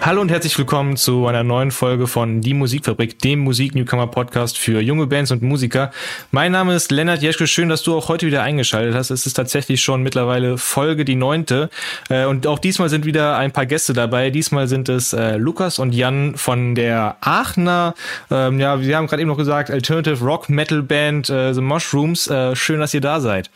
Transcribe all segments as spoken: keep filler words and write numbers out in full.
Hallo und herzlich willkommen zu einer neuen Folge von Die Musikfabrik, dem Musik-Newcomer-Podcast für junge Bands und Musiker. Mein Name ist Lennart Jeschke, schön, dass du auch heute wieder eingeschaltet hast. Es ist tatsächlich schon mittlerweile Folge die neunte und auch diesmal sind wieder ein paar Gäste dabei. Diesmal sind es äh, Lukas und Jan von der Aachener, ähm, ja, wir haben gerade eben noch gesagt, Alternative Rock Metal Band äh, The Mushrooms. Äh, schön, dass ihr da seid.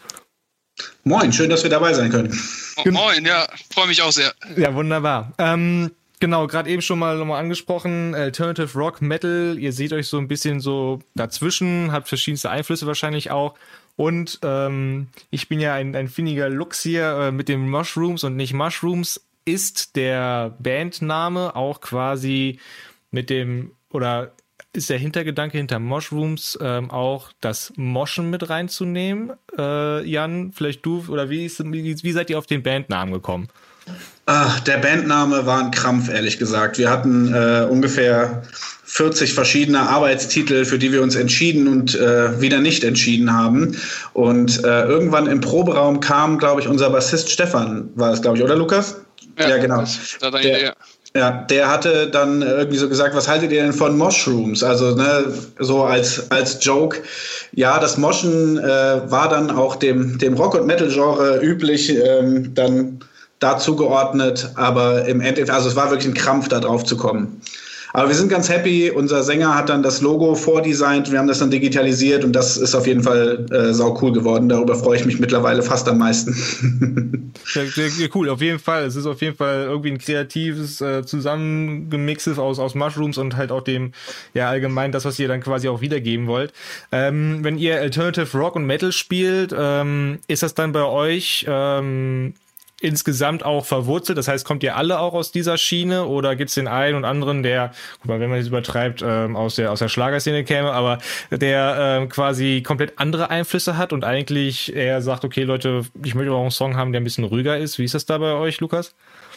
Moin, schön, dass wir dabei sein können. Oh, moin, ja, freue mich auch sehr. Ja, wunderbar. Ähm, Genau, gerade eben schon mal nochmal angesprochen, Alternative Rock, Metal, ihr seht euch so ein bisschen so dazwischen, habt verschiedenste Einflüsse wahrscheinlich auch und ähm, ich bin ja ein, ein findiger Lux hier äh, mit den Mushrooms und nicht Mushrooms, ist der Bandname auch quasi mit dem, oder ist der Hintergedanke hinter Mushrooms ähm, auch das Moschen mit reinzunehmen? Äh, Jan, vielleicht du, oder wie, ist, wie, wie seid ihr auf den Bandnamen gekommen? Ach, der Bandname war ein Krampf, ehrlich gesagt. Wir hatten äh, ungefähr vierzig verschiedene Arbeitstitel, für die wir uns entschieden und äh, wieder nicht entschieden haben. Und äh, irgendwann im Proberaum kam, glaube ich, unser Bassist Stefan, war es, glaube ich, oder Lukas? Ja, ja genau. Das war deine der, Idee. Ja, der hatte dann irgendwie so gesagt, was haltet ihr denn von Mushrooms? Also ne, so als als Joke. Ja, das Moschen äh, war dann auch dem dem Rock- und Metal-Genre üblich, ähm, dann dazu geordnet, aber im Endeffekt, also es war wirklich ein Krampf, da drauf zu kommen. Aber wir sind ganz happy, unser Sänger hat dann das Logo vordesignt, wir haben das dann digitalisiert und das ist auf jeden Fall äh, sau cool geworden. Darüber freue ich mich mittlerweile fast am meisten. Sehr, sehr, sehr cool, auf jeden Fall. Es ist auf jeden Fall irgendwie ein kreatives äh, Zusammengemixes aus, aus Mushrooms und halt auch dem, ja allgemein das, was ihr dann quasi auch wiedergeben wollt. Ähm, wenn ihr Alternative Rock und Metal spielt, ähm, ist das dann bei euch ähm, insgesamt auch verwurzelt? Das heißt, kommt ihr alle auch aus dieser Schiene oder gibt's den einen und anderen, der, guck mal, wenn man das übertreibt, ähm, aus der aus der Schlagerszene käme, aber der ähm, quasi komplett andere Einflüsse hat und eigentlich eher sagt, okay, Leute, ich möchte auch einen Song haben, der ein bisschen ruhiger ist. Wie ist das da bei euch, Lukas?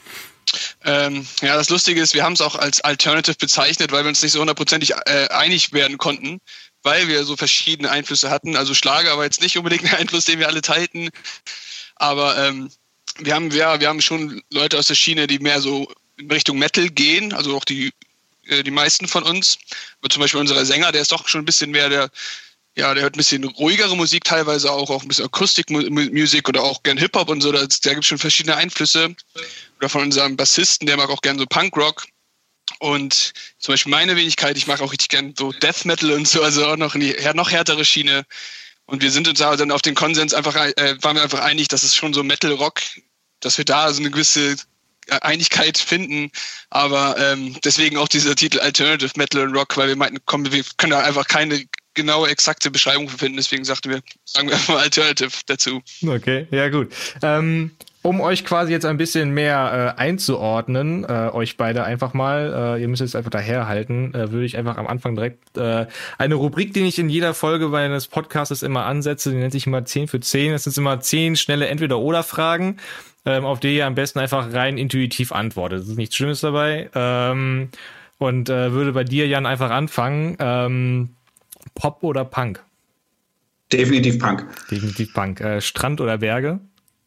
Ähm, ja, das Lustige ist, wir haben es auch als Alternative bezeichnet, weil wir uns nicht so hundertprozentig äh, einig werden konnten, weil wir so verschiedene Einflüsse hatten. Also Schlager war jetzt nicht unbedingt ein Einfluss, den wir alle teilten, aber ähm, Wir haben, wir, wir haben schon Leute aus der Schiene, die mehr so in Richtung Metal gehen, also auch die, äh, die meisten von uns. Aber zum Beispiel unser Sänger, der ist doch schon ein bisschen mehr der, ja, der hört ein bisschen ruhigere Musik teilweise auch, auch ein bisschen Akustikmusik oder auch gern Hip-Hop und so. Da, da gibt es schon verschiedene Einflüsse. Oder von unserem Bassisten, der mag auch gern so Punkrock. Und zum Beispiel meine Wenigkeit, ich mag auch richtig gern so Death Metal und so, also auch noch eine noch härtere Schiene. Und wir sind uns dann auf den Konsens einfach, äh, waren wir einfach einig, dass es schon so Metal-Rock, dass wir da so eine gewisse Einigkeit finden. Aber ähm, deswegen auch dieser Titel Alternative Metal und Rock, weil wir meinten, komm, wir können da einfach keine genaue, exakte Beschreibung finden. Deswegen sagten wir, sagen wir einfach mal Alternative dazu. Okay, ja gut. Ähm, um euch quasi jetzt ein bisschen mehr äh, einzuordnen, äh, euch beide einfach mal, äh, ihr müsst jetzt einfach daherhalten, äh, würde ich einfach am Anfang direkt äh, eine Rubrik, die ich in jeder Folge meines Podcasts immer ansetze, die nennt sich immer zehn für zehn. Das sind immer zehn schnelle Entweder-Oder-Fragen, ähm, auf die ihr am besten einfach rein intuitiv antwortet. Es ist nichts Schlimmes dabei. Ähm, und äh, würde bei dir, Jan, einfach anfangen. Ähm, Pop oder Punk? Definitiv Punk. Definitiv Punk. Äh, Strand oder Berge?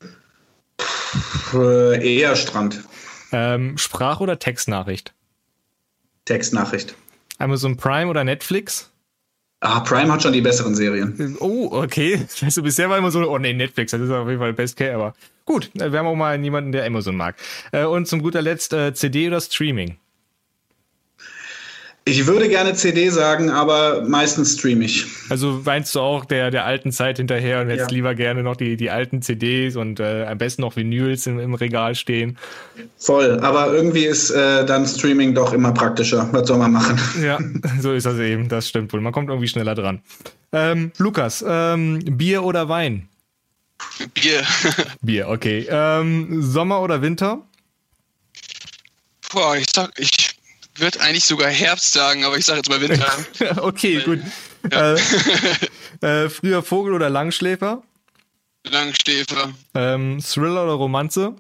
Äh, eher Strand. Ähm, Sprach- oder Textnachricht? Textnachricht. Amazon Prime oder Netflix? Ah, Prime hat schon die besseren Serien. Oh, okay. Also bisher war immer so, oh nee, Netflix, das ist auf jeden Fall Best Care, aber gut, wir haben auch mal jemanden, der Amazon mag. Und zum guter Letzt, äh, C D oder Streaming? Ich würde gerne C D sagen, aber meistens stream ich. Also weinst du auch der der alten Zeit hinterher und hättest Ja. lieber gerne noch die die alten C Ds und äh, am besten noch Vinyls im, im Regal stehen? Voll, aber irgendwie ist äh, dann Streaming doch immer praktischer. Was soll man machen? Ja, so ist das eben, das stimmt wohl. Man kommt irgendwie schneller dran. Ähm, Lukas, ähm, Bier oder Wein? Bier. Bier, okay. Ähm, Sommer oder Winter? Boah, ich sag, ich würde eigentlich sogar Herbst sagen, aber ich sage jetzt mal Winter. Okay, gut. Ja. Äh, äh, früher Vogel oder Langschläfer? Langschläfer. Ähm, Thriller oder Romanze?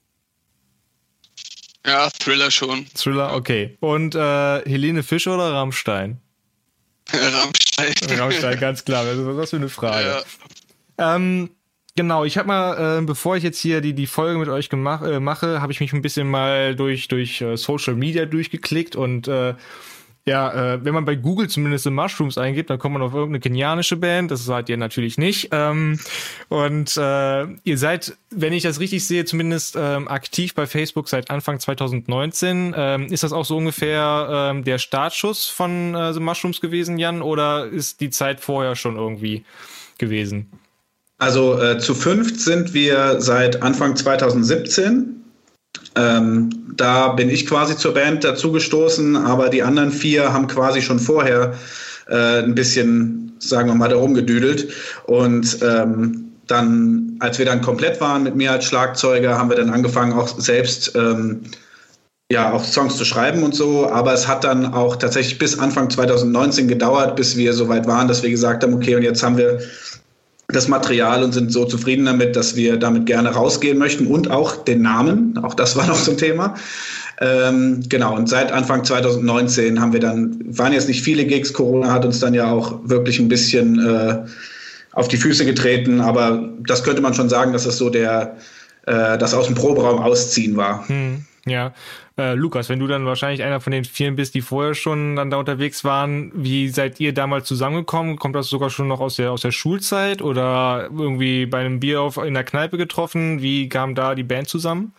Ja, Thriller schon. Thriller, okay. Und äh, Helene Fischer oder Rammstein? Rammstein. Rammstein, ganz klar. Was ist das für eine Frage? Ja. Ähm, Genau, ich habe mal, äh, bevor ich jetzt hier die die Folge mit euch gemach, äh, mache, habe ich mich ein bisschen mal durch durch äh, Social Media durchgeklickt und äh, ja, äh, wenn man bei Google zumindest The Mushrooms eingibt, dann kommt man auf irgendeine kenianische Band, das seid ihr natürlich nicht. Ähm, und äh, ihr seid, wenn ich das richtig sehe, zumindest ähm, aktiv bei Facebook seit Anfang zwanzig neunzehn. Ähm, ist das auch so ungefähr ähm, der Startschuss von äh, The Mushrooms gewesen, Jan, oder ist die Zeit vorher schon irgendwie gewesen? Also äh, zu fünft sind wir seit Anfang zwanzig siebzehn. Ähm, da bin ich quasi zur Band dazugestoßen, aber die anderen vier haben quasi schon vorher äh, ein bisschen, sagen wir mal, da rumgedüdelt. Und ähm, dann, als wir dann komplett waren mit mir als Schlagzeuger, haben wir dann angefangen, auch selbst ähm, ja, auch Songs zu schreiben und so. Aber es hat dann auch tatsächlich bis Anfang zwanzig neunzehn gedauert, bis wir so weit waren, dass wir gesagt haben, okay, und jetzt haben wir das Material und sind so zufrieden damit, dass wir damit gerne rausgehen möchten und auch den Namen, auch das war noch so ein Thema. Ähm, genau, und seit Anfang zwanzig neunzehn haben wir dann, waren jetzt nicht viele Gigs, Corona hat uns dann ja auch wirklich ein bisschen äh, auf die Füße getreten, aber das könnte man schon sagen, dass das so der, äh, das aus dem Proberaum ausziehen war. Hm, ja. Äh, Lukas, wenn du dann wahrscheinlich einer von den vielen bist, die vorher schon dann da unterwegs waren, wie seid ihr damals zusammengekommen? Kommt das sogar schon noch aus der aus der Schulzeit oder irgendwie bei einem Bier auf, in der Kneipe getroffen? Wie kam da die Band zusammen?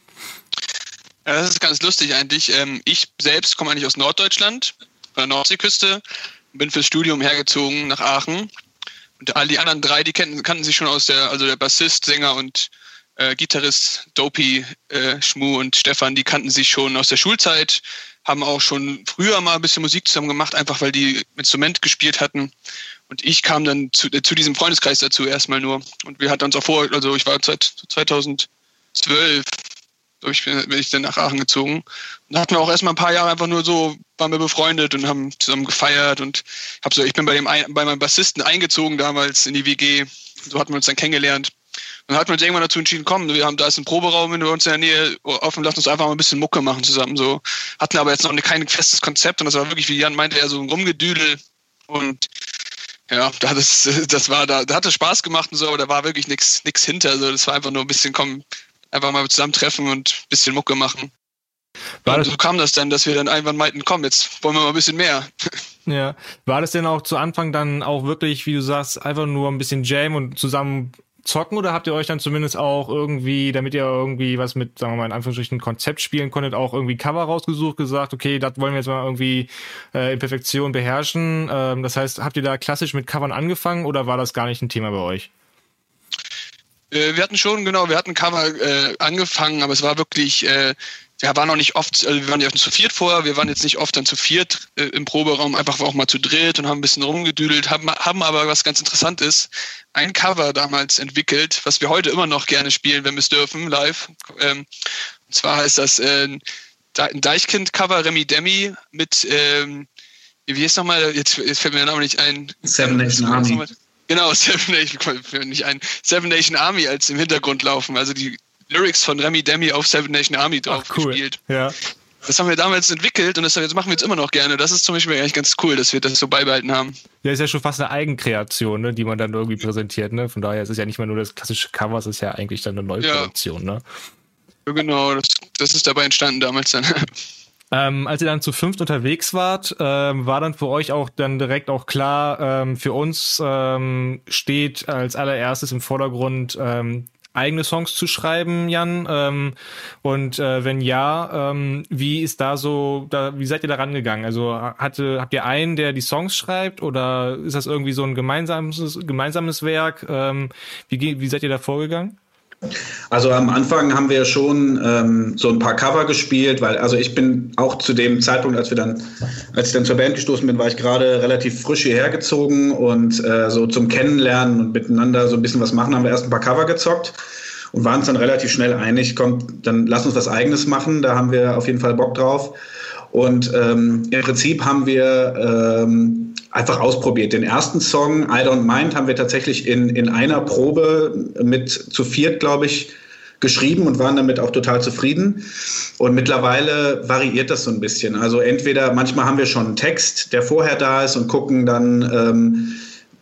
Ja, das ist ganz lustig eigentlich. Ich selbst komme eigentlich aus Norddeutschland, von der Nordseeküste, bin fürs Studium hergezogen nach Aachen. Und all die anderen drei, die kannten, kannten sich schon aus der, also der Bassist, Sänger und Äh, Gitarrist Dopey, äh, Schmu und Stefan, die kannten sich schon aus der Schulzeit, haben auch schon früher mal ein bisschen Musik zusammen gemacht, einfach weil die Instrument gespielt hatten. Und ich kam dann zu, äh, zu diesem Freundeskreis dazu erstmal nur. Und wir hatten uns auch vor, also ich war seit zweitausendzwölf, so ich bin, bin ich dann nach Aachen gezogen. Und da hatten wir auch erstmal ein paar Jahre einfach nur so, waren wir befreundet und haben zusammen gefeiert. Und hab so, ich bin bei dem bei meinem Bassisten eingezogen damals in die W G. So hatten wir uns dann kennengelernt. Dann hatten wir uns irgendwann dazu entschieden, komm, wir haben, da ist ein Proberaum in uns in der Nähe offen, lass uns einfach mal ein bisschen Mucke machen zusammen. So hatten aber jetzt noch kein festes Konzept und das war wirklich, wie Jan meinte, eher so ein Rumgedüdel. Und ja, das, das war, da, da hat es Spaß gemacht und so, aber da war wirklich nichts nichts hinter. Also das war einfach nur ein bisschen, komm, einfach mal zusammentreffen und ein bisschen Mucke machen. War und so kam das dann, dass wir dann irgendwann meinten, komm, jetzt wollen wir mal ein bisschen mehr. Ja, war das denn auch zu Anfang dann auch wirklich, wie du sagst, einfach nur ein bisschen Jam und zusammen zocken oder habt ihr euch dann zumindest auch irgendwie, damit ihr irgendwie was mit, sagen wir mal in Anführungsstrichen, Konzept spielen konntet, auch irgendwie Cover rausgesucht, gesagt, okay, das wollen wir jetzt mal irgendwie äh, in Perfektion beherrschen. Ähm, das heißt, habt ihr da klassisch mit Covern angefangen oder war das gar nicht ein Thema bei euch? Äh, wir hatten schon, genau, wir hatten Cover äh, angefangen, aber es war wirklich, äh, ja, war noch nicht oft, also wir waren ja zu viert vorher, wir waren jetzt nicht oft dann zu viert äh, im Proberaum, einfach auch mal zu dritt und haben ein bisschen rumgedüdelt, haben, haben aber, was ganz interessant ist, ein Cover damals entwickelt, was wir heute immer noch gerne spielen, wenn wir es dürfen, live. Ähm, und zwar heißt das äh, ein Deichkind-Cover, Remi Demi, mit, ähm, wie heißt nochmal, jetzt, jetzt fällt mir der Name nicht ein. Seven Nation Army. Genau, Seven Nation, nicht ein, Seven Nation Army als im Hintergrund laufen, also die Lyrics von Remi Demi auf Seven Nation Army drauf Ach, cool. gespielt. Ja. Das haben wir damals entwickelt und das, das machen wir jetzt immer noch gerne. Das ist zum Beispiel eigentlich ganz cool, dass wir das so beibehalten haben. Ja, ist ja schon fast eine Eigenkreation, ne, die man dann irgendwie präsentiert. Ne? Von daher ist es ja nicht mehr nur das klassische Cover, es ist ja eigentlich dann eine Neuproduktion. Ja. Ne? Ja, genau, das, das ist dabei entstanden damals dann. Ähm, als ihr dann zu fünft unterwegs wart, ähm, war dann für euch auch dann direkt auch klar, ähm, für uns ähm, steht als allererstes im Vordergrund ähm, eigene Songs zu schreiben, Jan? Ähm, und äh, wenn ja, ähm, wie ist da so, da, wie seid ihr da rangegangen? Also hatte, habt ihr einen, der die Songs schreibt oder ist das irgendwie so ein gemeinsames, gemeinsames Werk? Ähm, wie, wie seid ihr da vorgegangen? Also am Anfang haben wir schon ähm, so ein paar Cover gespielt, weil also ich bin auch zu dem Zeitpunkt, als wir dann, als ich dann zur Band gestoßen bin, war ich gerade relativ frisch hierher gezogen und äh, so zum Kennenlernen und miteinander so ein bisschen was machen, haben wir erst ein paar Cover gezockt und waren uns dann relativ schnell einig, komm, dann lass uns was Eigenes machen, da haben wir auf jeden Fall Bock drauf. Und ähm, im Prinzip haben wir ähm, einfach ausprobiert. Den ersten Song, I Don't Mind, haben wir tatsächlich in, in einer Probe mit zu viert, glaube ich, geschrieben und waren damit auch total zufrieden. Und mittlerweile variiert das so ein bisschen. Also entweder manchmal haben wir schon einen Text, der vorher da ist und gucken dann, ähm,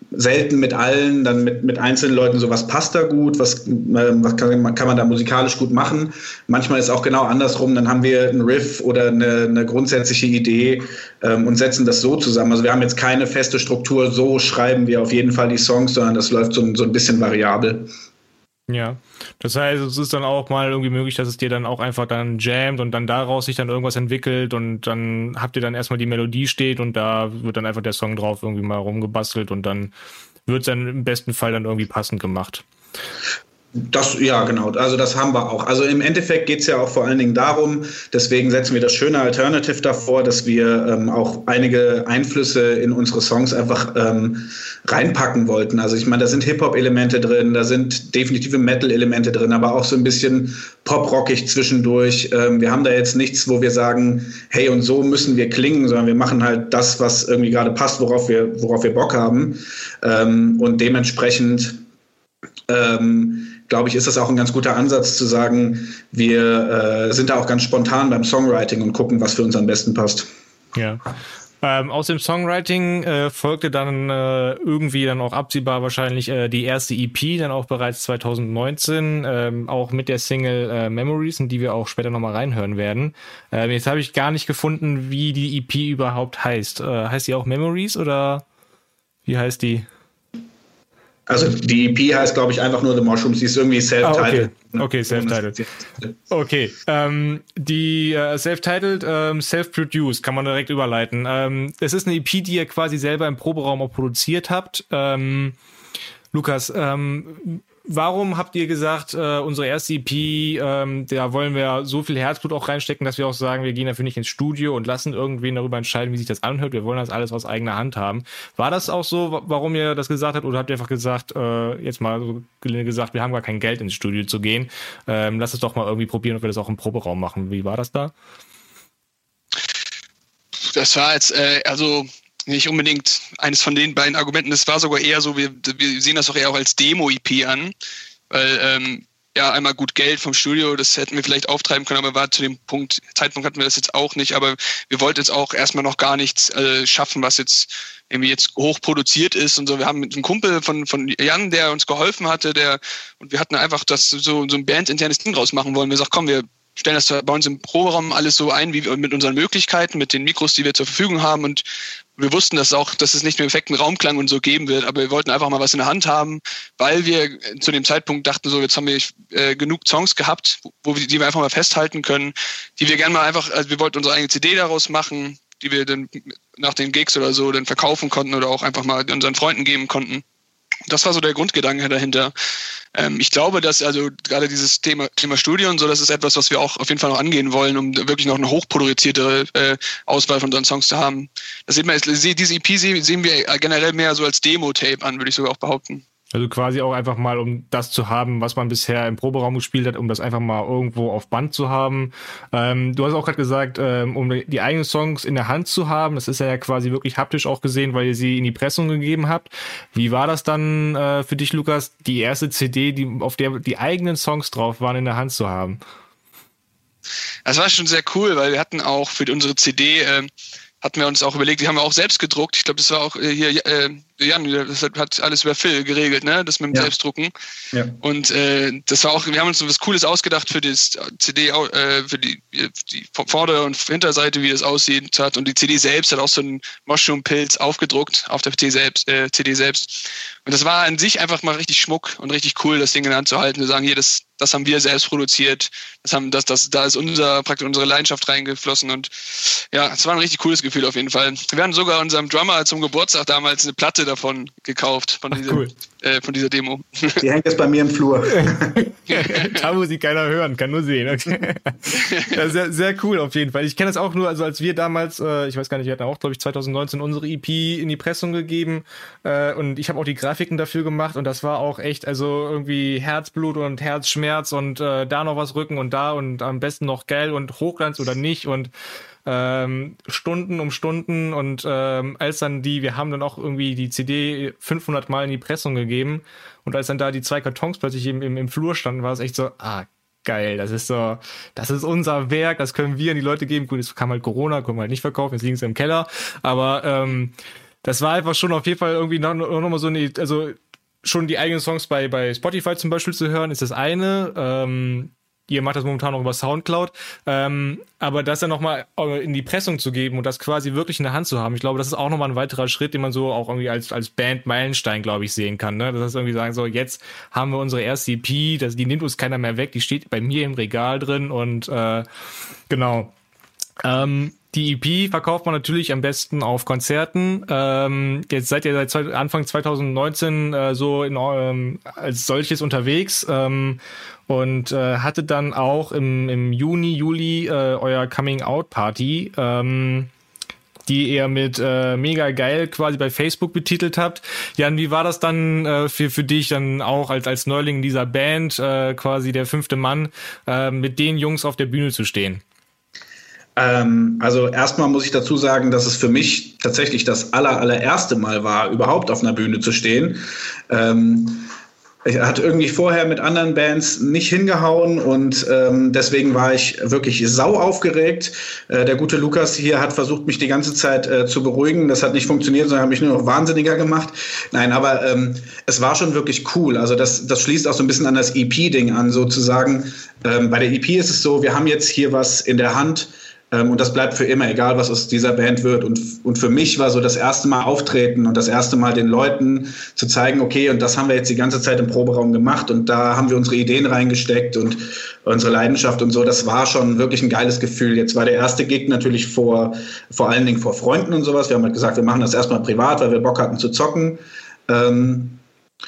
selten mit allen, dann mit, mit einzelnen Leuten so, was passt da gut, was, äh, was kann, kann man da musikalisch gut machen. Manchmal ist auch genau andersrum, dann haben wir einen Riff oder eine, eine grundsätzliche Idee ähm, und setzen das so zusammen. Also wir haben jetzt keine feste Struktur, so schreiben wir auf jeden Fall die Songs, sondern das läuft so, so ein bisschen variabel. Ja, das heißt, es ist dann auch mal irgendwie möglich, dass es dir dann auch einfach dann jammt und dann daraus sich dann irgendwas entwickelt und dann habt ihr dann erstmal die Melodie steht und da wird dann einfach der Song drauf irgendwie mal rumgebastelt und dann wird es dann im besten Fall dann irgendwie passend gemacht. Das, ja, genau. Also das haben wir auch. Also im Endeffekt geht es ja auch vor allen Dingen darum, deswegen setzen wir das schöne Alternative davor, dass wir ähm, auch einige Einflüsse in unsere Songs einfach ähm, reinpacken wollten. Also ich meine, da sind Hip-Hop-Elemente drin, da sind definitive Metal-Elemente drin, aber auch so ein bisschen pop-rockig zwischendurch. Ähm, wir haben da jetzt nichts, wo wir sagen, hey, und so müssen wir klingen, sondern wir machen halt das, was irgendwie gerade passt, worauf wir, worauf wir Bock haben. Ähm, und dementsprechend ähm, glaube ich, ist das auch ein ganz guter Ansatz zu sagen, wir äh, sind da auch ganz spontan beim Songwriting und gucken, was für uns am besten passt. Ja. Ähm, aus dem Songwriting äh, folgte dann äh, irgendwie dann auch absehbar wahrscheinlich äh, die erste E P, dann auch bereits zwanzig neunzehn, ähm, auch mit der Single äh, Memories, in die wir auch später nochmal reinhören werden. Ähm, jetzt habe ich gar nicht gefunden, wie die E P überhaupt heißt. Äh, heißt die auch Memories oder wie heißt die? Also die E P heißt, glaube ich, einfach nur The Mushrooms. Die ist irgendwie self-titled. Ah, okay, okay, self-titled. Okay, ähm, die äh, self-titled, ähm, self-produced, kann man direkt überleiten. Ähm, es ist eine E P, die ihr quasi selber im Proberaum auch produziert habt. Ähm, Lukas, ähm, warum habt ihr gesagt, äh, unsere erste E P, ähm, da wollen wir so viel Herzblut auch reinstecken, dass wir auch sagen, wir gehen dafür nicht ins Studio und lassen irgendwen darüber entscheiden, wie sich das anhört. Wir wollen das alles aus eigener Hand haben. War das auch so, warum ihr das gesagt habt? Oder habt ihr einfach gesagt, äh, jetzt mal so gesagt, wir haben gar kein Geld ins Studio zu gehen. Ähm, lass es doch mal irgendwie probieren, ob wir das auch im Proberaum machen. Wie war das da? Das war jetzt, äh, also... nicht unbedingt eines von den beiden Argumenten. Das war sogar eher so, wir, wir sehen das auch eher auch als Demo-E P an, weil ähm, ja einmal gut Geld vom Studio, das hätten wir vielleicht auftreiben können, aber war zu dem Punkt, Zeitpunkt hatten wir das jetzt auch nicht, aber wir wollten jetzt auch erstmal noch gar nichts äh, schaffen, was jetzt irgendwie jetzt hoch produziert ist und so. Wir haben mit einem Kumpel von von Jan, der uns geholfen hatte, der und wir hatten einfach das so so ein bandinternes Ding draus machen wollen. Wir sagten, komm, wir stellen das bei uns im Proberaum alles so ein, wie wir mit unseren Möglichkeiten, mit den Mikros, die wir zur Verfügung haben und wir wussten das auch, dass es nicht mehr perfekten Raumklang und so geben wird, aber wir wollten einfach mal was in der Hand haben, weil wir zu dem Zeitpunkt dachten, so jetzt haben wir äh, genug Songs gehabt, wo wir, die wir einfach mal festhalten können, die wir gerne mal einfach, also wir wollten unsere eigene C D daraus machen, die wir dann nach den Gigs oder so dann verkaufen konnten oder auch einfach mal unseren Freunden geben konnten. Das war so der Grundgedanke dahinter. Ähm, ich glaube, dass also gerade dieses Thema, Thema Studio und so, das ist etwas, was wir auch auf jeden Fall noch angehen wollen, um wirklich noch eine hochproduzierte äh, Auswahl von unseren Songs zu haben. Das sieht man, diese E P sehen wir generell mehr so als Demo-Tape an, würde ich sogar auch behaupten. Also quasi auch einfach mal, um das zu haben, was man bisher im Proberaum gespielt hat, um das einfach mal irgendwo auf Band zu haben. Ähm, du hast auch gerade gesagt, ähm, um die eigenen Songs in der Hand zu haben. Das ist ja quasi wirklich haptisch auch gesehen, weil ihr sie in die Pressung gegeben habt. Wie war das dann äh, für dich, Lukas, die erste C D, die, auf der die eigenen Songs drauf waren, in der Hand zu haben? Das war schon sehr cool, weil wir hatten auch für unsere C D... Äh, hatten wir uns auch überlegt, die haben wir auch selbst gedruckt. Ich glaube, das war auch äh, hier, äh, Jan, das hat alles über Phil geregelt, ne? Das mit dem ja. Selbstdrucken. Ja. Und äh, das war auch, wir haben uns so was Cooles ausgedacht für das C D, äh, für die, die Vorder- und Hinterseite, wie das aussieht hat. Und die C D selbst hat auch so einen Mushroom-Pilz aufgedruckt auf der C D selbst, äh, C D selbst. Und das war an sich einfach mal richtig Schmuck und richtig cool, das Ding in der Hand zu halten. Wir sagen, hier, das, das haben wir selbst produziert. Das haben, das, das, da ist unser, praktisch unsere Leidenschaft reingeflossen. Und ja, es war ein richtig cooles Gefühl auf jeden Fall. Wir haben sogar unserem Drummer zum Geburtstag damals eine Platte davon gekauft, von, Ach, dieser, cool. äh, von dieser Demo. Die hängt jetzt bei mir im Flur. Da muss ich keiner hören, kann nur sehen. Okay. Ja, sehr, sehr cool auf jeden Fall. Ich kenne das auch nur, also als wir damals, äh, ich weiß gar nicht, wir hatten auch, glaube ich, zwanzig neunzehn unsere E P in die Pressung gegeben äh, und ich habe auch die Grafiken dafür gemacht und das war auch echt, also irgendwie Herzblut und Herzschmerz und äh, da noch was rücken und da und am besten noch geil und Hochglanz oder nicht und Ähm, Stunden um Stunden und ähm, als dann die, wir haben dann auch irgendwie die C D fünfhundert Mal in die Pressung gegeben und als dann da die zwei Kartons plötzlich im, im, im Flur standen, war es echt so, ah, geil, das ist so, das ist unser Werk, das können wir an die Leute geben. Gut, es kam halt Corona, können wir halt nicht verkaufen, jetzt liegen sie im Keller, aber ähm, das war einfach schon auf jeden Fall irgendwie noch, noch mal so eine, also schon die eigenen Songs bei, bei Spotify zum Beispiel zu hören, ist das eine. Ähm, ihr macht das momentan noch über Soundcloud. Ähm, aber das dann nochmal in die Pressung zu geben und das quasi wirklich in der Hand zu haben, ich glaube, das ist auch nochmal ein weiterer Schritt, den man so auch irgendwie als, als Band-Meilenstein, glaube ich, sehen kann. Ne? Das ist irgendwie sagen, so, jetzt haben wir unsere erste E P, das, die nimmt uns keiner mehr weg, die steht bei mir im Regal drin und äh, genau. Ähm, die E P verkauft man natürlich am besten auf Konzerten. Ähm, jetzt seid ihr seit Anfang zwanzig neunzehn äh, so in, ähm, als solches unterwegs ähm, und äh, hatte dann auch im, im Juni, Juli äh, euer Coming-out-Party, ähm, die ihr mit äh, mega geil quasi bei Facebook betitelt habt. Jan, wie war das dann äh, für für dich dann auch als als Neuling dieser Band, äh, quasi der fünfte Mann, äh, mit den Jungs auf der Bühne zu stehen? Also erstmal muss ich dazu sagen, dass es für mich tatsächlich das aller, allererste Mal war, überhaupt auf einer Bühne zu stehen. Ähm, ich hatte irgendwie vorher mit anderen Bands nicht hingehauen und ähm, deswegen war ich wirklich sau aufgeregt. Äh, der gute Lukas hier hat versucht, mich die ganze Zeit äh, zu beruhigen. Das hat nicht funktioniert, sondern hat mich nur noch wahnsinniger gemacht. Nein, aber ähm, es war schon wirklich cool. Also das, das schließt auch so ein bisschen an das E P-Ding an, sozusagen. Ähm, bei der E P ist es so, wir haben jetzt hier was in der Hand, Ähm, und das bleibt für immer, egal was aus dieser Band wird. Und, und für mich war so das erste Mal auftreten und das erste Mal den Leuten zu zeigen, okay, und das haben wir jetzt die ganze Zeit im Proberaum gemacht und da haben wir unsere Ideen reingesteckt und unsere Leidenschaft und so. Das war schon wirklich ein geiles Gefühl. Jetzt war der erste Gig natürlich vor, vor allen Dingen vor Freunden und sowas. Wir haben halt gesagt, wir machen das erstmal privat, weil wir Bock hatten zu zocken. Ähm,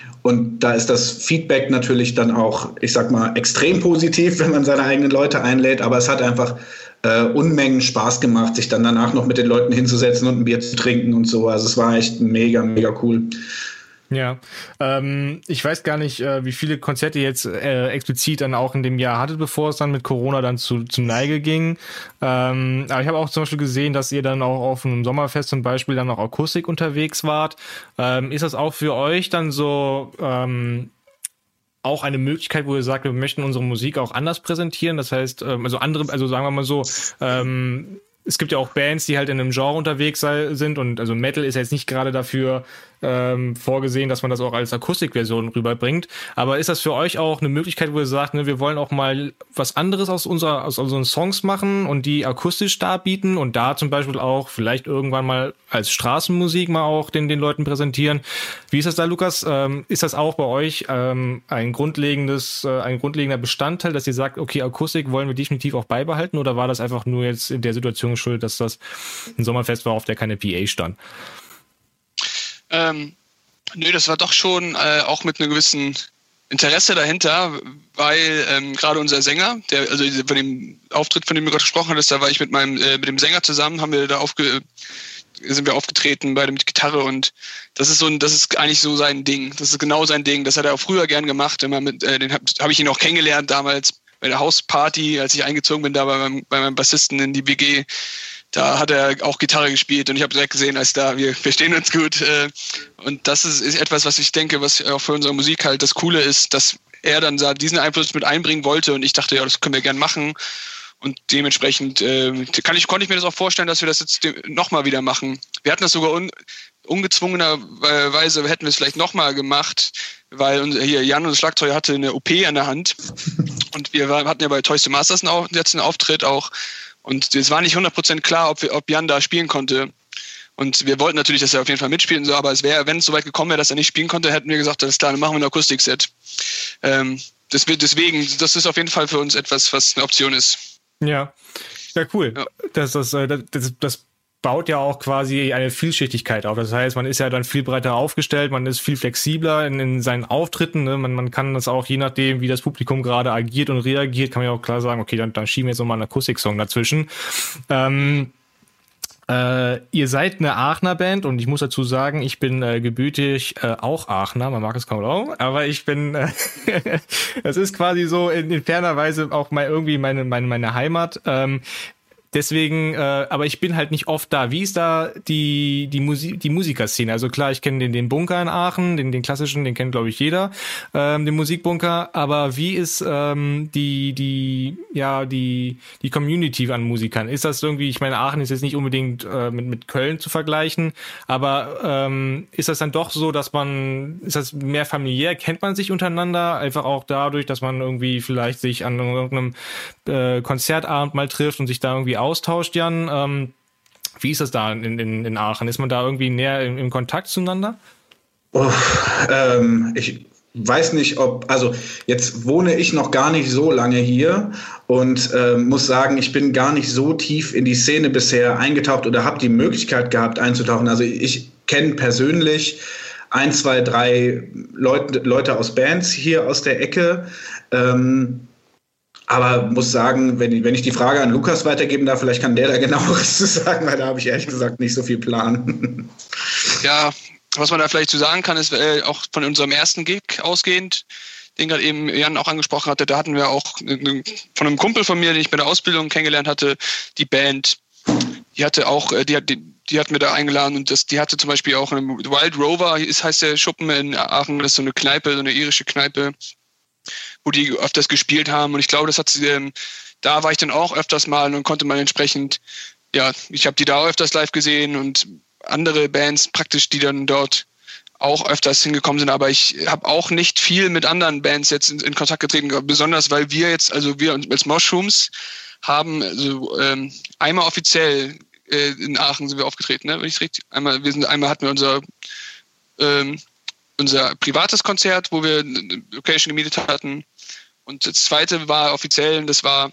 Und da ist das Feedback natürlich dann auch, ich sag mal, extrem positiv, wenn man seine eigenen Leute einlädt. Aber es hat einfach äh, Unmengen Spaß gemacht, sich dann danach noch mit den Leuten hinzusetzen und ein Bier zu trinken und so. Also es war echt mega, mega cool. Ja, ähm, ich weiß gar nicht, äh, wie viele Konzerte jetzt äh, explizit dann auch in dem Jahr hattet, bevor es dann mit Corona dann zu, zu Neige ging. Ähm, aber ich habe auch zum Beispiel gesehen, dass ihr dann auch auf einem Sommerfest zum Beispiel dann auch Akustik unterwegs wart. Ähm, ist das auch für euch dann so ähm, auch eine Möglichkeit, wo ihr sagt, wir möchten unsere Musik auch anders präsentieren? Das heißt, ähm, also andere, also sagen wir mal so, ähm, es gibt ja auch Bands, die halt in einem Genre unterwegs sei, sind und also Metal ist jetzt nicht gerade dafür ähm, vorgesehen, dass man das auch als Akustikversion rüberbringt. Aber ist das für euch auch eine Möglichkeit, wo ihr sagt, ne, wir wollen auch mal was anderes aus unserer, aus unseren Songs machen und die akustisch darbieten und da zum Beispiel auch vielleicht irgendwann mal als Straßenmusik mal auch den, den Leuten präsentieren? Wie ist das da, Lukas? Ähm, ist das auch bei euch ähm, ein grundlegendes, äh, ein grundlegender Bestandteil, dass ihr sagt, okay, Akustik wollen wir definitiv auch beibehalten, oder war das einfach nur jetzt in der Situation schuld, dass das ein Sommerfest war, auf der keine P A stand? Ähm, nö, das war doch schon äh, auch mit einem gewissen Interesse dahinter, weil ähm, gerade unser Sänger, der, also von dem Auftritt, von dem du gerade gesprochen hattest, da war ich mit meinem, äh, mit dem Sänger zusammen, haben wir da aufge, sind wir aufgetreten bei dem Gitarre und das ist so ein, das ist eigentlich so sein Ding. Das ist genau sein Ding. Das hat er auch früher gern gemacht. Immer mit, äh, den habe hab ich ihn auch kennengelernt damals bei der Hausparty, als ich eingezogen bin, da bei meinem, bei meinem Bassisten in die B G. Da hat er auch Gitarre gespielt und ich habe direkt gesehen, als da, wir verstehen uns gut. Und das ist, ist etwas, was ich denke, was auch für unsere Musik halt das Coole ist, dass er dann diesen Einfluss mit einbringen wollte und ich dachte, ja, das können wir gern machen. Und dementsprechend äh, kann ich, konnte ich mir das auch vorstellen, dass wir das jetzt nochmal wieder machen. Wir hatten das sogar un, ungezwungenerweise, hätten wir es vielleicht nochmal gemacht, weil unser, hier Jan, unser Schlagzeuger, hatte eine O P an der Hand. Und wir war, hatten ja bei Toys to Masters einen, jetzt einen Auftritt auch. Und es war nicht hundert Prozent klar, ob, wir, ob Jan da spielen konnte. Und wir wollten natürlich, dass er auf jeden Fall mitspielt und so, aber es wäre, wenn es soweit gekommen wäre, dass er nicht spielen konnte, hätten wir gesagt, alles klar, dann machen wir ein Akustikset. Ähm, das, deswegen, das ist auf jeden Fall für uns etwas, was eine Option ist. Ja, ja, cool. Ja. Das, das, das, das baut ja auch quasi eine Vielschichtigkeit auf. Das heißt, man ist ja dann viel breiter aufgestellt, man ist viel flexibler in, in seinen Auftritten. Ne? Man, man kann das auch, je nachdem, wie das Publikum gerade agiert und reagiert, kann man ja auch klar sagen, okay, dann, dann schieben wir jetzt nochmal einen Akustiksong dazwischen. Ähm, äh, ihr seid eine Aachener Band und ich muss dazu sagen, ich bin äh, gebürtig äh, auch Aachener, man mag es kaum glauben, aber ich bin, äh, das ist quasi so in, in ferner Weise auch mal irgendwie meine, meine, meine Heimat. Ähm, deswegen, äh, aber ich bin halt nicht oft da. Wie ist da die die Musik, die Musikerszene? Also klar, ich kenne den den Bunker in Aachen, den den klassischen, den kennt glaube ich jeder, ähm, den Musikbunker. Aber wie ist ähm, die die ja die die Community an Musikern? Ist das irgendwie? Ich meine, Aachen ist jetzt nicht unbedingt äh, mit mit Köln zu vergleichen, aber ähm, ist das dann doch so, dass man, ist das mehr familiär? Kennt man sich untereinander? Einfach auch dadurch, dass man irgendwie vielleicht sich an irgendeinem äh, Konzertabend mal trifft und sich da irgendwie austauscht, Jan. Ähm, wie ist das da in, in, in Aachen? Ist man da irgendwie näher im, im Kontakt zueinander? Oh, ähm, ich weiß nicht, ob, also jetzt wohne ich noch gar nicht so lange hier und äh, muss sagen, ich bin gar nicht so tief in die Szene bisher eingetaucht oder habe die Möglichkeit gehabt einzutauchen. Also ich kenne persönlich ein, zwei, drei Leute, Leute aus Bands hier aus der Ecke. Ähm, Aber muss sagen, wenn ich, wenn ich die Frage an Lukas weitergeben darf, vielleicht kann der da genaueres zu sagen, weil da habe ich ehrlich gesagt nicht so viel Plan. Ja, was man da vielleicht zu sagen kann, ist äh, auch von unserem ersten Gig ausgehend, den gerade eben Jan auch angesprochen hatte, da hatten wir auch eine, von einem Kumpel von mir, den ich bei der Ausbildung kennengelernt hatte, die Band, die hatte auch, die hat, die, die hat mir da eingeladen und das, die hatte zum Beispiel auch eine Wild Rover, ist, heißt der Schuppen in Aachen, das ist so eine Kneipe, so eine irische Kneipe, wo die öfters gespielt haben und ich glaube, das hat ähm, da war ich dann auch öfters mal und konnte man entsprechend, ja, ich habe die da öfters live gesehen und andere Bands praktisch, die dann dort auch öfters hingekommen sind, aber ich habe auch nicht viel mit anderen Bands jetzt in, in Kontakt getreten, besonders weil wir jetzt, also wir als Moshrooms haben, also ähm, einmal offiziell äh, in Aachen sind wir aufgetreten, ne, wenn ich es richtig, einmal, wir sind, einmal hatten wir unser ähm, unser privates Konzert, wo wir eine Location gemietet hatten. Und das zweite war offiziell, und das war,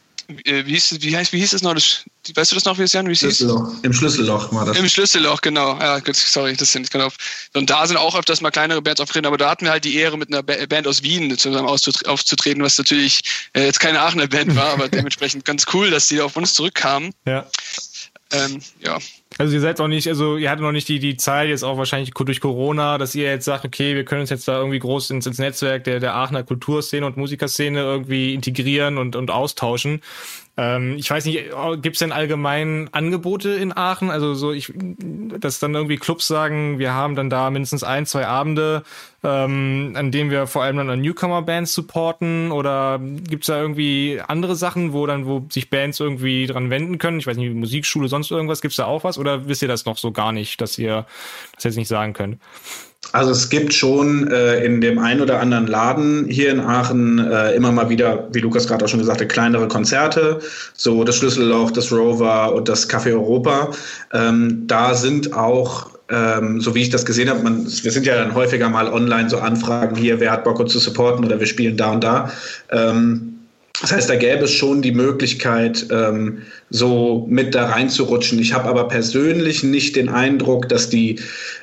äh, wie hieß es, wie heißt, wie hieß es noch? Das, weißt du das noch, wie es Jan, wie es hieß? Im Schlüsselloch war das. Im Schlüsselloch, genau. Ja, gut, sorry, das sind genau. Und da sind auch öfters mal kleinere Bands aufgetreten, aber da hatten wir halt die Ehre, mit einer Band aus Wien zusammen aufzutreten, was natürlich äh, jetzt keine Aachener Band war, aber dementsprechend ganz cool, dass die auf uns zurückkamen. Ja. Ähm, ja. Also ihr seid auch nicht, also ihr hattet noch nicht die die Zeit, jetzt auch wahrscheinlich durch Corona, dass ihr jetzt sagt, okay, wir können uns jetzt da irgendwie groß ins, ins Netzwerk der der Aachener Kulturszene und Musikerszene irgendwie integrieren und und austauschen. Ähm, ich weiß nicht, gibt es denn allgemein Angebote in Aachen? Also so, ich, dass dann irgendwie Clubs sagen, wir haben dann da mindestens ein, zwei Abende, ähm, an denen wir vor allem dann an Newcomer-Bands supporten, oder gibt es da irgendwie andere Sachen, wo dann, wo sich Bands irgendwie dran wenden können? Ich weiß nicht, Musikschule, sonst irgendwas, gibt es da auch was? Oder wisst ihr das noch so gar nicht, dass ihr das jetzt nicht sagen könnt? Also es gibt schon äh, in dem einen oder anderen Laden hier in Aachen äh, immer mal wieder, wie Lukas gerade auch schon gesagt hat, kleinere Konzerte, so das Schlüsselloch, das Rover und das Café Europa. Ähm, da sind auch, ähm, so wie ich das gesehen habe, man, wir sind ja dann häufiger mal online so Anfragen hier, wer hat Bock uns zu supporten oder wir spielen da und da. Ähm, Das heißt, da gäbe es schon die Möglichkeit, ähm, so mit da reinzurutschen. Ich habe aber persönlich nicht den Eindruck, dass die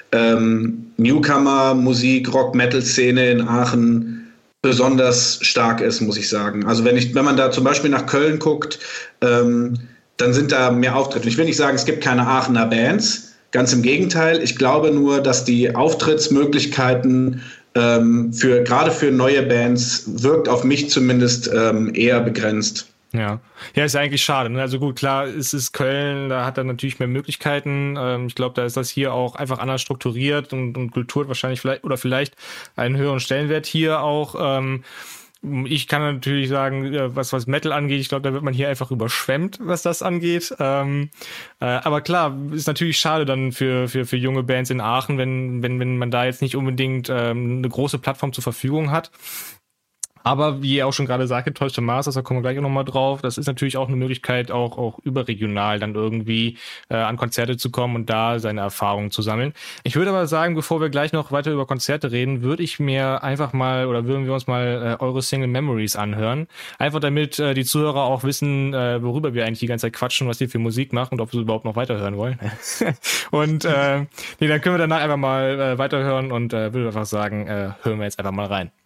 ähm, Newcomer-Musik, Rock-Metal-Szene in Aachen besonders stark ist, muss ich sagen. Also wenn ich, wenn man da zum Beispiel nach Köln guckt, ähm, dann sind da mehr Auftritte. Ich will nicht sagen, es gibt keine Aachener Bands. Ganz im Gegenteil. Ich glaube nur, dass die Auftrittsmöglichkeiten Ähm, für gerade für neue Bands wirkt auf mich zumindest ähm, eher begrenzt. Ja, ja, ist ja eigentlich schade. Ne? Also gut, klar, es ist Köln, da hat er natürlich mehr Möglichkeiten. Ähm, ich glaube, da ist das hier auch einfach anders strukturiert und, und Kultur wahrscheinlich vielleicht oder vielleicht einen höheren Stellenwert hier auch. Ähm, Ich kann natürlich sagen, was was Metal angeht, ich glaube, da wird man hier einfach überschwemmt, was das angeht. Ähm, äh, aber klar, ist natürlich schade dann für für für junge Bands in Aachen, wenn wenn wenn man da jetzt nicht unbedingt ähm, eine große Plattform zur Verfügung hat. Aber wie ihr auch schon gerade sagte, Toys to Masters, da kommen wir gleich auch nochmal drauf, das ist natürlich auch eine Möglichkeit, auch auch überregional dann irgendwie äh, an Konzerte zu kommen und da seine Erfahrungen zu sammeln. Ich würde aber sagen, bevor wir gleich noch weiter über Konzerte reden, würde ich mir einfach mal, oder würden wir uns mal äh, eure Single Memories anhören. Einfach damit äh, die Zuhörer auch wissen, äh, worüber wir eigentlich die ganze Zeit quatschen, was ihr für Musik macht und ob wir überhaupt noch weiterhören wollen. und äh, nee, dann können wir danach einfach mal äh, weiterhören und äh, würde einfach sagen, äh, hören wir jetzt einfach mal rein.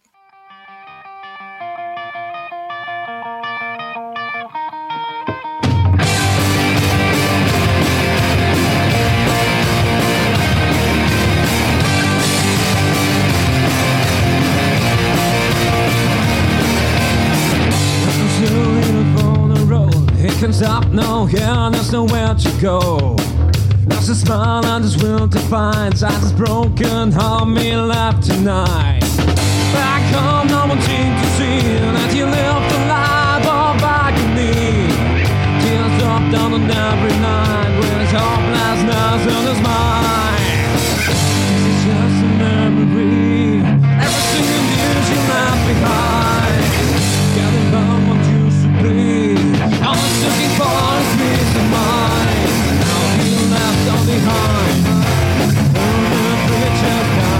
Nothing's up, no here, there's nowhere to go. Lost a smile and his will to find. Size is broken, how me left tonight. Back home, no one seemed to see that you lived alive all back in me. Tears drop down on every night with his hopelessness in his mind. This is just a memory. Everything in years you left behind. Getting back what used to be. I was looking for a peace of mind. Now you left all behind. Oh, the picture down.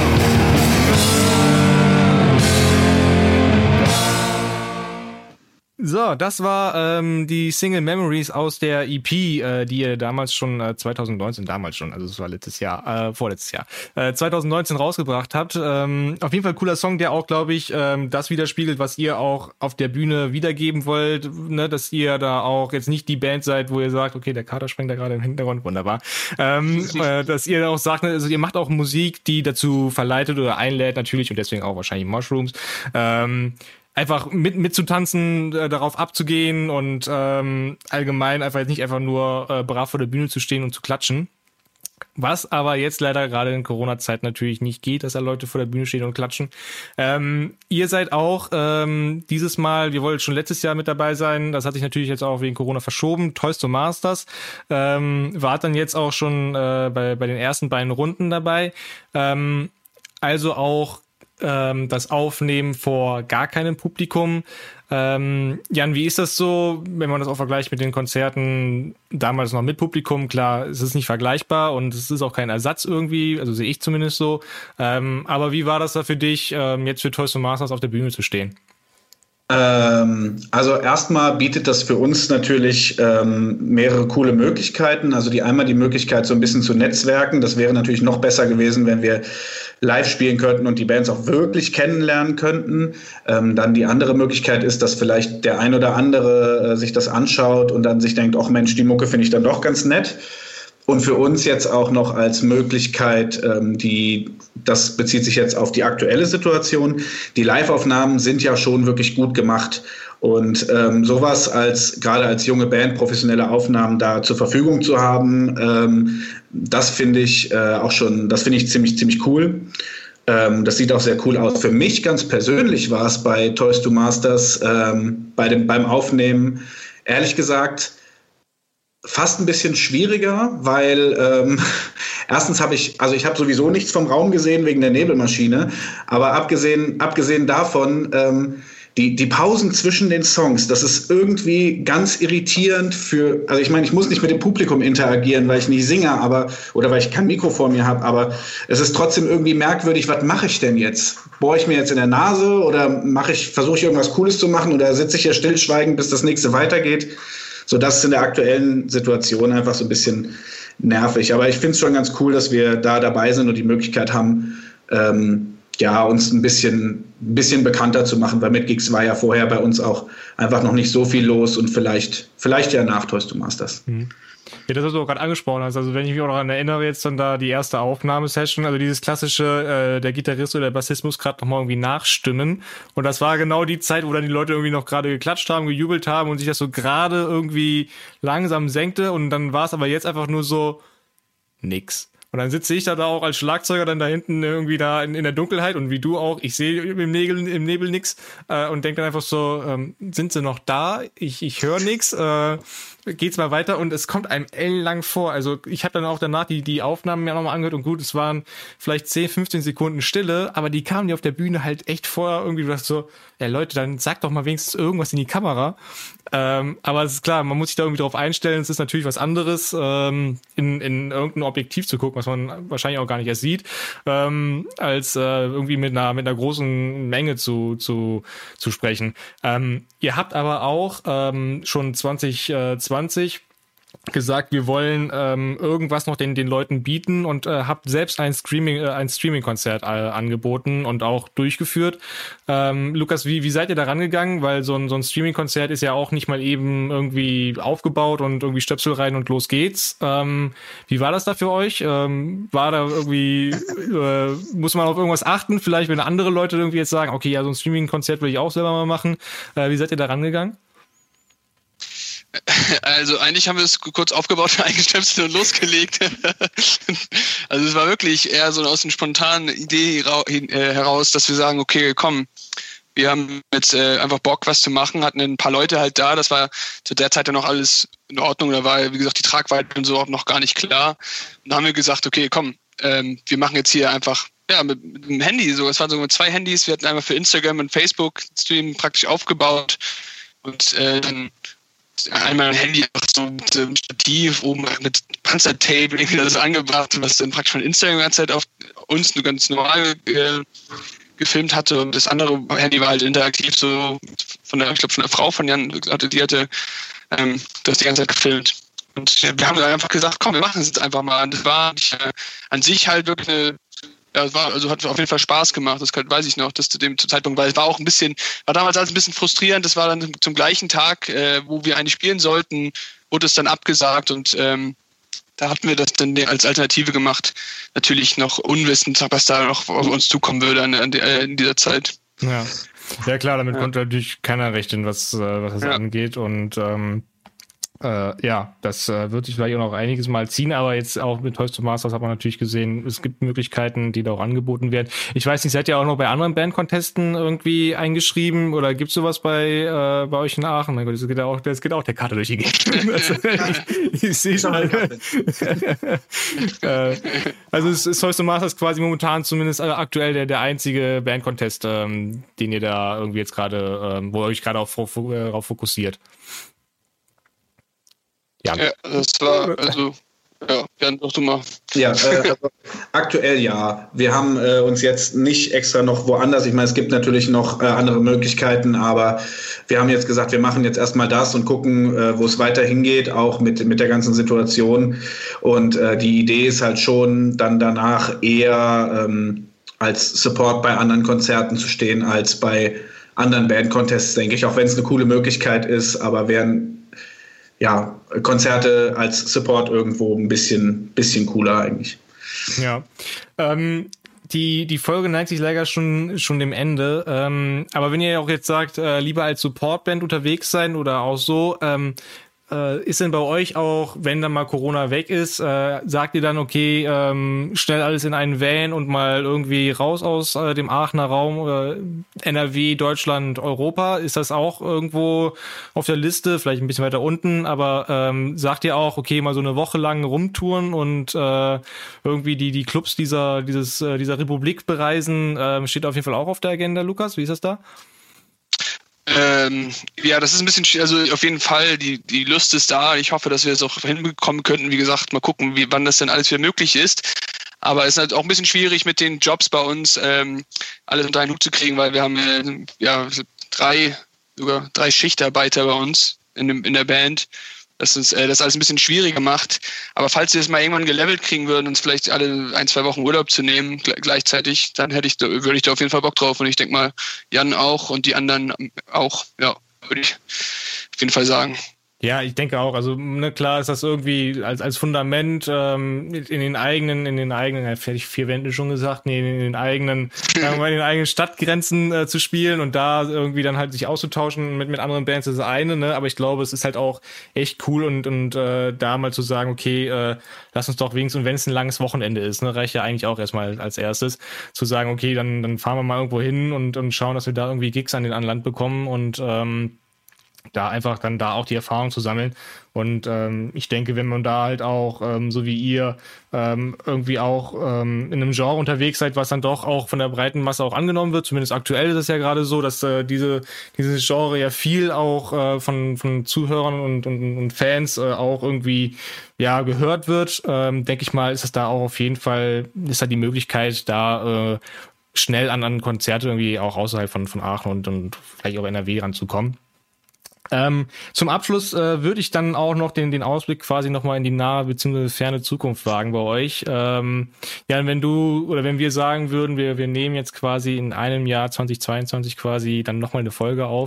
So, das war ähm, die Single Memories aus der E P, äh, die ihr damals schon äh, zwanzig neunzehn, damals schon, also es war letztes Jahr, äh, vorletztes Jahr, äh, zwanzig neunzehn rausgebracht habt. Ähm, auf jeden Fall cooler Song, der auch, glaube ich, ähm, das widerspiegelt, was ihr auch auf der Bühne wiedergeben wollt, ne, dass ihr da auch jetzt nicht die Band seid, wo ihr sagt, okay, der Kater springt da gerade im Hintergrund, wunderbar, ähm, äh, dass ihr auch sagt, also ihr macht auch Musik, die dazu verleitet oder einlädt natürlich und deswegen auch wahrscheinlich Mushrooms, ähm, einfach mit mitzutanzen, äh, darauf abzugehen und ähm, allgemein einfach jetzt nicht einfach nur äh, brav vor der Bühne zu stehen und zu klatschen. Was aber jetzt leider gerade in Corona-Zeit natürlich nicht geht, dass da Leute vor der Bühne stehen und klatschen. Ähm, ihr seid auch ähm, dieses Mal, wir wollten schon letztes Jahr mit dabei sein, das hat sich natürlich jetzt auch wegen Corona verschoben, Toys to Masters, ähm, wart dann jetzt auch schon äh, bei, bei den ersten beiden Runden dabei. Ähm, also auch ähm, das Aufnehmen vor gar keinem Publikum. Ähm, Jan, wie ist das so, wenn man das auch vergleicht mit den Konzerten damals noch mit Publikum? Klar, es ist nicht vergleichbar und es ist auch kein Ersatz irgendwie, also sehe ich zumindest so. Ähm, aber wie war das da für dich, ähm, jetzt für Toys to Masters auf der Bühne zu stehen? Ähm, also erstmal bietet das für uns natürlich ähm, mehrere coole Möglichkeiten. Also die einmal die Möglichkeit, so ein bisschen zu netzwerken. Das wäre natürlich noch besser gewesen, wenn wir live spielen könnten und die Bands auch wirklich kennenlernen könnten. Ähm, dann die andere Möglichkeit ist, dass vielleicht der ein oder andere äh, sich das anschaut und dann sich denkt, ach Mensch, die Mucke finde ich dann doch ganz nett. Und für uns jetzt auch noch als Möglichkeit, ähm, die, das bezieht sich jetzt auf die aktuelle Situation, die Live-Aufnahmen sind ja schon wirklich gut gemacht. Und ähm, sowas als, gerade als junge Band, professionelle Aufnahmen da zur Verfügung zu haben, ähm, das finde ich äh, auch schon, das finde ich ziemlich, ziemlich cool. Ähm, das sieht auch sehr cool aus. Für mich ganz persönlich war es bei Toys to Masters, ähm, bei dem, beim Aufnehmen, ehrlich gesagt, fast ein bisschen schwieriger, weil ähm, erstens habe ich, also ich habe sowieso nichts vom Raum gesehen wegen der Nebelmaschine, aber abgesehen, abgesehen davon, ähm, die, die Pausen zwischen den Songs, das ist irgendwie ganz irritierend für, also ich meine, ich muss nicht mit dem Publikum interagieren, weil ich nicht singe, aber, oder weil ich kein Mikro vor mir habe, aber es ist trotzdem irgendwie merkwürdig, was mache ich denn jetzt? Bohre ich mir jetzt in der Nase oder mache ich, versuche ich irgendwas Cooles zu machen oder sitze ich hier stillschweigend, bis das nächste weitergeht? So, das ist in der aktuellen Situation einfach so ein bisschen nervig. Aber ich finde es schon ganz cool, dass wir da dabei sind und die Möglichkeit haben, ähm, ja, uns ein bisschen, ein bisschen bekannter zu machen, weil mit Gigs war ja vorher bei uns auch einfach noch nicht so viel los und vielleicht, vielleicht ja nach Toys to Masters. Mhm. Ja, das, was du auch gerade angesprochen hast, also wenn ich mich auch daran erinnere, jetzt dann da die erste Aufnahmesession, also dieses klassische, äh, der Gitarrist oder der Bassist muss gerade nochmal irgendwie nachstimmen und das war genau die Zeit, wo dann die Leute irgendwie noch gerade geklatscht haben, gejubelt haben und sich das so gerade irgendwie langsam senkte und dann war es aber jetzt einfach nur so nix. Und dann sitze ich da, da auch als Schlagzeuger dann da hinten irgendwie da in, in der Dunkelheit und wie du auch, ich sehe im Nebel, im Nebel nix äh, und denke dann einfach so, ähm, sind sie noch da? Ich, ich höre nix. Äh, geht's mal weiter und es kommt einem ellenlang vor. Also ich habe dann auch danach die, die Aufnahmen mir nochmal angehört und gut, es waren vielleicht zehn, fünfzehn Sekunden Stille, aber die kamen dir auf der Bühne halt echt vor, irgendwie du dachtest so, ja Leute, dann sag doch mal wenigstens irgendwas in die Kamera. Ähm, aber es ist klar, man muss sich da irgendwie drauf einstellen, es ist natürlich was anderes, ähm, in, in irgendein Objektiv zu gucken, was man wahrscheinlich auch gar nicht erst sieht, ähm, als äh, irgendwie mit einer mit einer großen Menge zu zu zu sprechen. Ähm, ihr habt aber auch ähm, schon zwanzig zwanzig gesagt, wir wollen ähm, irgendwas noch den den Leuten bieten und äh, habt selbst ein Streaming äh, ein Streaming-Konzert äh, angeboten und auch durchgeführt. Ähm, Lukas, wie wie seid ihr da rangegangen? Weil so ein so ein Streaming-Konzert ist ja auch nicht mal eben irgendwie aufgebaut und irgendwie Stöpsel rein und los geht's. Ähm, wie war das da für euch? Ähm, war da irgendwie äh, muss man auf irgendwas achten? Vielleicht wenn andere Leute irgendwie jetzt sagen, okay, ja so ein Streaming-Konzert will ich auch selber mal machen. Äh, wie seid ihr da rangegangen? Also eigentlich haben wir es kurz aufgebaut, eingestöpselt und losgelegt. Also es war wirklich eher so aus einer spontanen Idee heraus, dass wir sagen, okay, komm, wir haben jetzt äh, einfach Bock, was zu machen, hatten ein paar Leute halt da, das war zu der Zeit ja noch alles in Ordnung, da war, wie gesagt, die Tragweite und so auch noch gar nicht klar. Und dann haben wir gesagt, okay, komm, ähm, wir machen jetzt hier einfach, ja, mit, mit dem Handy, so, es waren so zwei Handys, wir hatten einmal für Instagram und Facebook Stream praktisch aufgebaut und äh, dann einmal ein Handy so mit einem Stativ oben mit Panzertape irgendwie das angebracht, was dann praktisch von Instagram die ganze Zeit auf uns nur ganz normal äh, gefilmt hatte und das andere Handy war halt interaktiv so von der, ich glaube von der Frau von Jan, die hatte ähm, das die ganze Zeit gefilmt. Und wir haben dann einfach gesagt, komm, wir machen es jetzt einfach mal. Und das war äh, an sich halt wirklich eine, ja, es war, also hat auf jeden Fall Spaß gemacht, das kann, weiß ich noch, dass zu dem Zeitpunkt, weil es war auch ein bisschen, war damals alles ein bisschen frustrierend, das war dann zum gleichen Tag, äh, wo wir eigentlich spielen sollten, wurde es dann abgesagt und ähm, da hatten wir das dann als Alternative gemacht. Natürlich noch unwissend, was da noch auf uns zukommen würde an, an, in dieser Zeit. Ja, ja klar, damit ja. konnte natürlich keiner rechnen, was, was das ja. angeht. Und ähm, äh, ja, das äh, wird sich vielleicht auch noch einiges Mal ziehen, aber jetzt auch mit Toys to Masters hat man natürlich gesehen, es gibt Möglichkeiten, die da auch angeboten werden. Ich weiß nicht, seid ihr auch noch bei anderen Band-Contesten irgendwie eingeschrieben oder gibt's sowas bei äh, bei euch in Aachen? Mein Gott, das geht ja auch, das geht auch der Karte durch die Gegend. Also, ich, ich sehe schon. äh, also es ist Toys to Masters quasi momentan zumindest äh, aktuell der der einzige Band-Contest, ähm, den ihr da irgendwie jetzt gerade, ähm, wo ihr euch gerade auch darauf äh, fokussiert. Ja. ja, das war, also, ja, Jan, doch du mal. Ja, äh, also, aktuell ja. Wir haben äh, uns jetzt nicht extra noch woanders, ich meine, es gibt natürlich noch äh, andere Möglichkeiten, aber wir haben jetzt gesagt, wir machen jetzt erstmal das und gucken, äh, wo es weiter hingeht, auch mit, mit der ganzen Situation. Und äh, die Idee ist halt schon, dann danach eher ähm, als Support bei anderen Konzerten zu stehen, als bei anderen Band-Contests, denke ich, auch wenn es eine coole Möglichkeit ist, aber wären ja, Konzerte als Support irgendwo ein bisschen, bisschen cooler eigentlich. Ja, ähm, die, die Folge neigt sich leider schon, schon dem Ende, ähm, aber wenn ihr auch jetzt sagt, äh, lieber als Supportband unterwegs sein oder auch so, ähm, äh, ist denn bei euch auch, wenn dann mal Corona weg ist, äh, sagt ihr dann, okay, ähm, schnell alles in einen Van und mal irgendwie raus aus äh, dem Aachener Raum, äh, N R W, Deutschland, Europa? Ist das auch irgendwo auf der Liste, vielleicht ein bisschen weiter unten, aber ähm, sagt ihr auch, okay, mal so eine Woche lang rumtouren und äh, irgendwie die die Clubs dieser dieses äh, dieser Republik bereisen, äh, steht auf jeden Fall auch auf der Agenda, Lukas? Wie ist das da? Ähm, ja, das ist ein bisschen, also auf jeden Fall, die, die Lust ist da. Ich hoffe, dass wir es auch hinbekommen könnten. Wie gesagt, mal gucken, wie, wann das denn alles wieder möglich ist. Aber es ist halt auch ein bisschen schwierig mit den Jobs bei uns, ähm, alles unter einen Hut zu kriegen, weil wir haben äh, ja drei, sogar drei Schichtarbeiter bei uns in, dem, in der Band. Das ist äh, das alles ein bisschen schwieriger macht. Aber falls wir es mal irgendwann gelevelt kriegen würden, uns vielleicht alle ein, zwei Wochen Urlaub zu nehmen gl- gleichzeitig, dann hätte ich, würde ich da auf jeden Fall Bock drauf. Und ich denke mal, Jan auch und die anderen auch. Ja, würde ich auf jeden Fall sagen. Ja, ich denke auch. Also ne, klar ist das irgendwie als als Fundament ähm, in den eigenen, in den eigenen, ja, fertig vier Wände schon gesagt, nee, in den eigenen, sagen wir mal, in den eigenen Stadtgrenzen äh, zu spielen und da irgendwie dann halt sich auszutauschen mit mit anderen Bands ist das eine, ne. Aber ich glaube, es ist halt auch echt cool und und äh, da mal zu sagen, okay, äh, lass uns doch wenigstens, und wenn es ein langes Wochenende ist, ne, reicht ja eigentlich auch erstmal als erstes zu sagen, okay, dann dann fahren wir mal irgendwo hin und und schauen, dass wir da irgendwie Gigs an den an Land bekommen und ähm, da einfach dann da auch die Erfahrung zu sammeln. Und ähm, ich denke, wenn man da halt auch, ähm, so wie ihr, ähm, irgendwie auch ähm, in einem Genre unterwegs seid, was dann doch auch von der breiten Masse auch angenommen wird, zumindest aktuell ist es ja gerade so, dass äh, diese dieses Genre ja viel auch äh, von von Zuhörern und, und, und Fans äh, auch irgendwie ja gehört wird, ähm, denke ich mal, ist es da auch auf jeden Fall, ist da die Möglichkeit, da äh, schnell an, an Konzerte irgendwie auch außerhalb von, von Aachen und, und vielleicht auch N R W ranzukommen. Ähm, zum Abschluss äh, würde ich dann auch noch den den Ausblick quasi nochmal in die nahe bzw. ferne Zukunft wagen bei euch. Ähm, ja, wenn du oder wenn wir sagen würden, wir wir nehmen jetzt quasi in einem Jahr zweitausendzweiundzwanzig quasi dann nochmal eine Folge auf.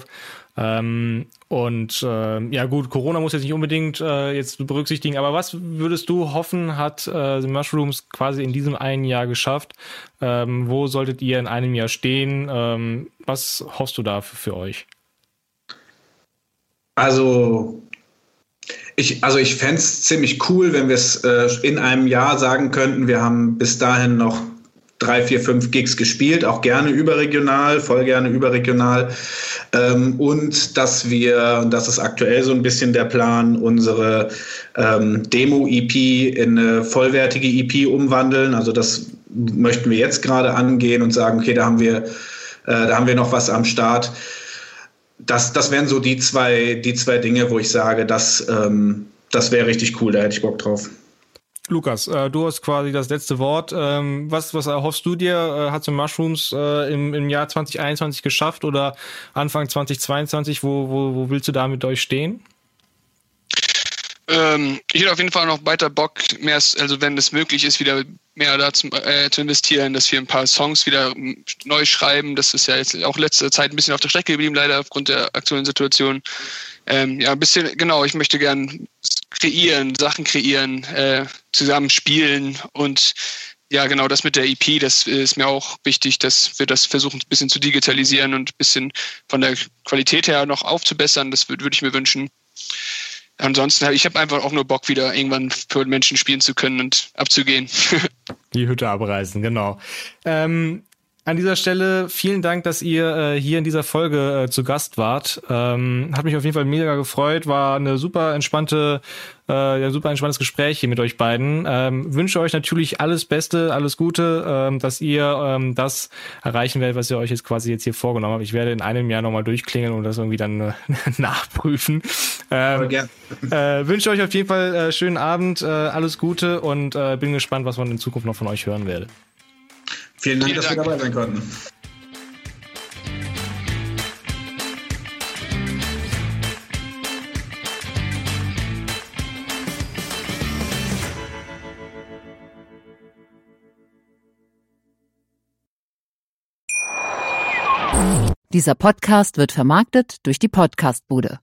Ähm, und äh, ja gut, Corona muss jetzt nicht unbedingt äh, jetzt berücksichtigen, aber was würdest du hoffen, hat äh, The Mushrooms quasi in diesem einen Jahr geschafft? Ähm, wo solltet ihr in einem Jahr stehen? Ähm, was hoffst du da für, für euch? Also Ich, also ich fände es ziemlich cool, wenn wir es äh, in einem Jahr sagen könnten, wir haben bis dahin noch drei, vier, fünf Gigs gespielt, auch gerne überregional, voll gerne überregional. Ähm, und dass wir, und das ist aktuell so ein bisschen der Plan, unsere ähm, Demo-E P in eine vollwertige E P umwandeln. Also das möchten wir jetzt gerade angehen und sagen, okay, da haben wir, äh, da haben wir noch was am Start. Das, das wären so die zwei, die zwei Dinge, wo ich sage, das, ähm, das wäre richtig cool, da hätte ich Bock drauf. Lukas, äh, du hast quasi das letzte Wort. Ähm, was, was erhoffst du dir? Äh, hat so Mushrooms äh, im, im Jahr zwanzig einundzwanzig geschafft oder Anfang zwanzig zweiundzwanzig? Wo, wo, wo willst du da mit euch stehen? Ähm, ich hätte auf jeden Fall noch weiter Bock, mehr, also wenn es möglich ist, wieder mehr da zu, äh, zu investieren, dass wir ein paar Songs wieder neu schreiben. Das ist ja jetzt auch letzte Zeit ein bisschen auf der Strecke geblieben, leider aufgrund der aktuellen Situation. Ähm, ja, ein bisschen, genau, ich möchte gern kreieren, Sachen kreieren, äh, zusammen spielen und ja, genau, das mit der E P, das ist mir auch wichtig, dass wir das versuchen, ein bisschen zu digitalisieren und ein bisschen von der Qualität her noch aufzubessern. Das würde würd ich mir wünschen. Ansonsten, ich habe einfach auch nur Bock, wieder irgendwann für Menschen spielen zu können und abzugehen. Die Hütte abreißen, genau. Ähm, an dieser Stelle vielen Dank, dass ihr äh, hier in dieser Folge äh, zu Gast wart. Ähm, hat mich auf jeden Fall mega gefreut. War eine super entspannte, äh, ja, super entspanntes Gespräch hier mit euch beiden. Ähm, wünsche euch natürlich alles Beste, alles Gute, ähm, dass ihr ähm, das erreichen werdet, was ihr euch jetzt quasi jetzt hier vorgenommen habt. Ich werde in einem Jahr nochmal durchklingeln und das irgendwie dann äh, nachprüfen. Ähm, äh, wünsche euch auf jeden Fall äh, schönen Abend, äh, alles Gute und äh, bin gespannt, was man in Zukunft noch von euch hören werde. Vielen Dank, Vielen dass Dank. wir dabei sein konnten. Dieser Podcast wird vermarktet durch die Podcastbude.